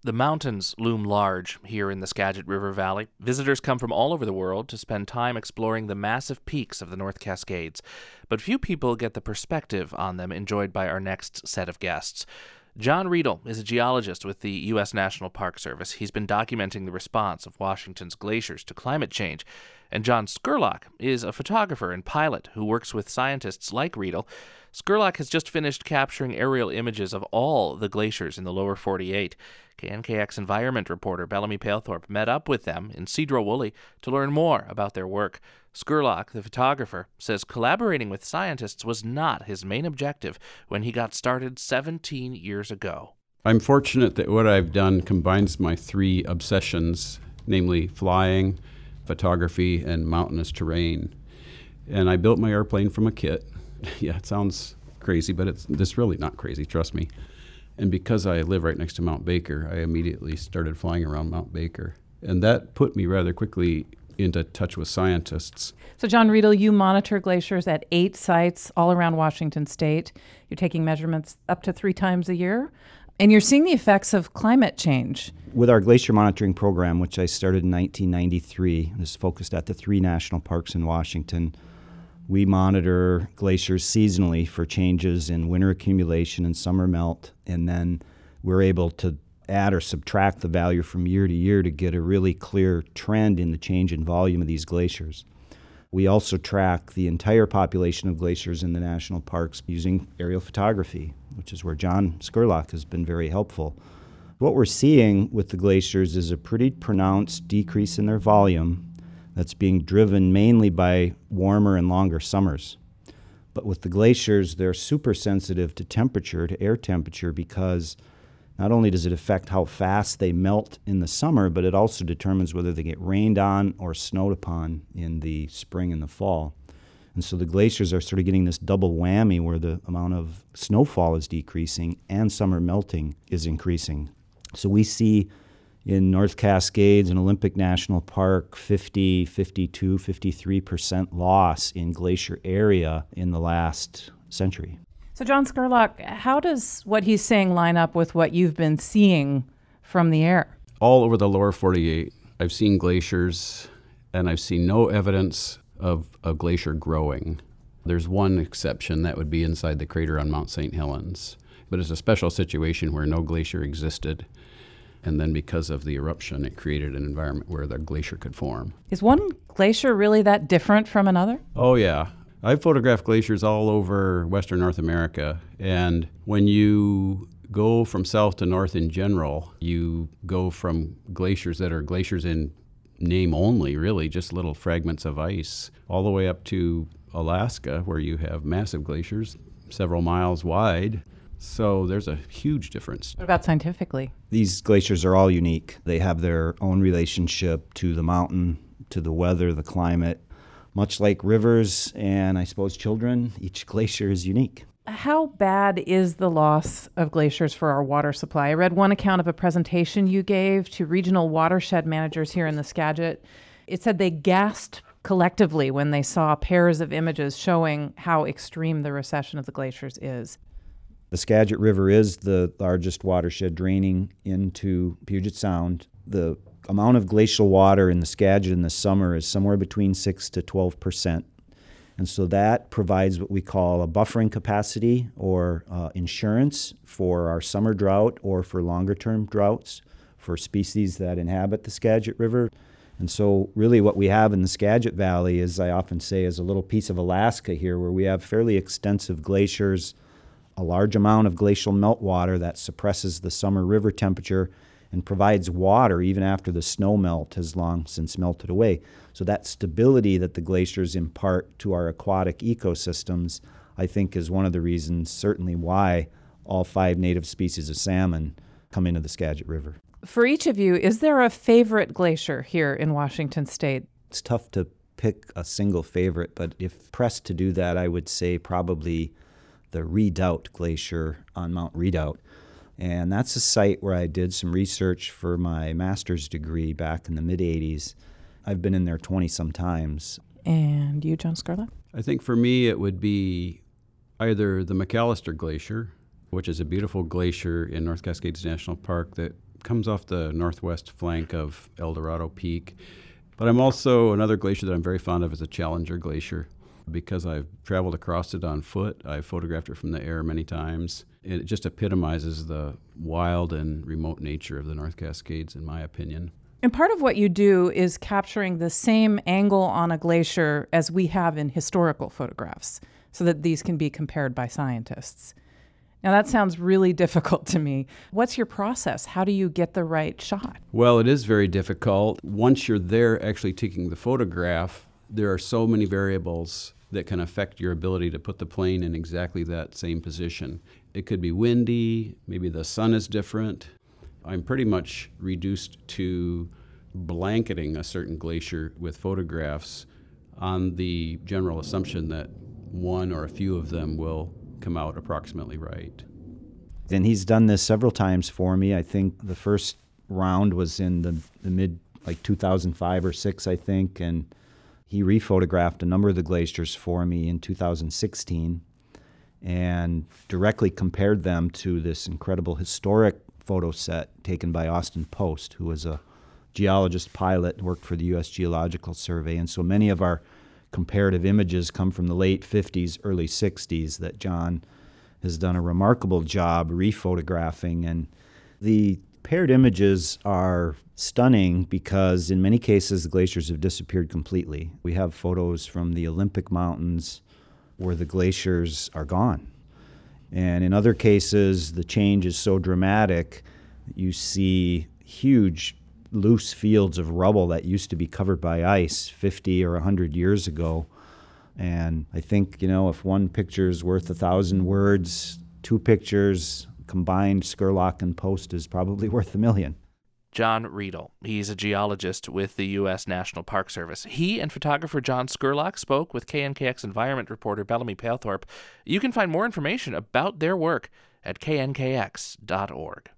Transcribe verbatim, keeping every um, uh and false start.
The mountains loom large here in the Skagit River Valley. Visitors come from all over the world to spend time exploring the massive peaks of the North Cascades, but few people get the perspective on them enjoyed by our next set of guests. John Riedel is a geologist with the U S National Park Service. He's been documenting the response of Washington's glaciers to climate change. And John Scurlock is a photographer and pilot who works with scientists like Riedel. Scurlock has just finished capturing aerial images of all the glaciers in the lower forty-eight. K N K X environment reporter Bellamy Palethorpe met up with them in Sedro-Woolley to learn more about their work. Scurlock, the photographer, says collaborating with scientists was not his main objective when he got started seventeen years ago. I'm fortunate that what I've done combines my three obsessions, namely flying, photography, and mountainous terrain. And I built my airplane from a kit. Yeah, it sounds crazy, but it's, it's really not crazy, trust me. And because I live right next to Mount Baker, I immediately started flying around Mount Baker. And that put me rather quickly into touch with scientists. So, John Riedel, you monitor glaciers at eight sites all around Washington state. You're taking measurements up to three times a year, and you're seeing the effects of climate change. With our glacier monitoring program, which I started in nineteen ninety-three, and is focused at the three national parks in Washington, we monitor glaciers seasonally for changes in winter accumulation and summer melt, and then we're able to add or subtract the value from year to year to get a really clear trend in the change in volume of these glaciers. We also track the entire population of glaciers in the national parks using aerial photography, which is where John Scurlock has been very helpful. What we're seeing with the glaciers is a pretty pronounced decrease in their volume that's being driven mainly by warmer and longer summers. But with the glaciers, they're super sensitive to temperature, to air temperature, because not only does it affect how fast they melt in the summer, but it also determines whether they get rained on or snowed upon in the spring and the fall. And so the glaciers are sort of getting this double whammy where the amount of snowfall is decreasing and summer melting is increasing. So we see in North Cascades and Olympic National Park fifty, fifty-two, fifty-three percent loss in glacier area in the last century. So, John Scurlock, how does what he's saying line up with what you've been seeing from the air? All over the lower forty-eight, I've seen glaciers, and I've seen no evidence of a glacier growing. There's one exception, that would be inside the crater on Mount Saint Helens. But it's a special situation where no glacier existed. And then because of the eruption, it created an environment where the glacier could form. Is one glacier really that different from another? Oh, yeah. I've photographed glaciers all over Western North America. And when you go from south to north in general, you go from glaciers that are glaciers in name only, really, just little fragments of ice, all the way up to Alaska, where you have massive glaciers, several miles wide. So there's a huge difference. What about scientifically? These glaciers are all unique. They have their own relationship to the mountain, to the weather, the climate. Much like rivers and, I suppose, children, each glacier is unique. How bad is the loss of glaciers for our water supply? I read one account of a presentation you gave to regional watershed managers here in the Skagit. It said they gasped collectively when they saw pairs of images showing how extreme the recession of the glaciers is. The Skagit River is the largest watershed draining into Puget Sound. The amount of glacial water in the Skagit in the summer is somewhere between six to twelve percent. And so that provides what we call a buffering capacity or uh, insurance for our summer drought or for longer-term droughts for species that inhabit the Skagit River. And so really what we have in the Skagit Valley is, I often say, is a little piece of Alaska here where we have fairly extensive glaciers, a large amount of glacial meltwater that suppresses the summer river temperature and provides water even after the snow melt has long since melted away. So that stability that the glaciers impart to our aquatic ecosystems, I think, is one of the reasons certainly why all five native species of salmon come into the Skagit River. For each of you, is there a favorite glacier here in Washington state? It's tough to pick a single favorite, but if pressed to do that, I would say probably the Redoubt Glacier on Mount Redoubt. And that's a site where I did some research for my master's degree back in the mid-eighties. I've been in there twenty-some times. And you, John Scurlock? I think for me it would be either the McAllister Glacier, which is a beautiful glacier in North Cascades National Park that comes off the northwest flank of El Dorado Peak. But I'm also, another glacier that I'm very fond of is the Challenger Glacier. Because I've traveled across it on foot, I've photographed it from the air many times. It just epitomizes the wild and remote nature of the North Cascades, in my opinion. And part of what you do is capturing the same angle on a glacier as we have in historical photographs, so that these can be compared by scientists. Now, that sounds really difficult to me. What's your process? How do you get the right shot? Well, it is very difficult. Once you're there actually taking the photograph, there are so many variables that can affect your ability to put the plane in exactly that same position. It could be windy, maybe the sun is different. I'm pretty much reduced to blanketing a certain glacier with photographs on the general assumption that one or a few of them will come out approximately right. And he's done this several times for me. I think the first round was in the, the mid, like two thousand five or six, I think, and he rephotographed a number of the glaciers for me in two thousand sixteen and directly compared them to this incredible historic photo set taken by Austin Post, who was a geologist pilot, worked for the U S Geological Survey. And so many of our comparative images come from the late fifties, early sixties that John has done a remarkable job rephotographing. And the paired images are stunning because in many cases the glaciers have disappeared completely. We have photos from the Olympic Mountains where the glaciers are gone. And in other cases, the change is so dramatic that you see huge loose fields of rubble that used to be covered by ice fifty or one hundred years ago. And I think, you know, if one picture is worth a thousand words, two pictures combined, Scurlock and Post, is probably worth a million. John Riedel. He's a geologist with the U S National Park Service. He and photographer John Scurlock spoke with K N K X environment reporter Bellamy Palethorpe. You can find more information about their work at K N K X dot org.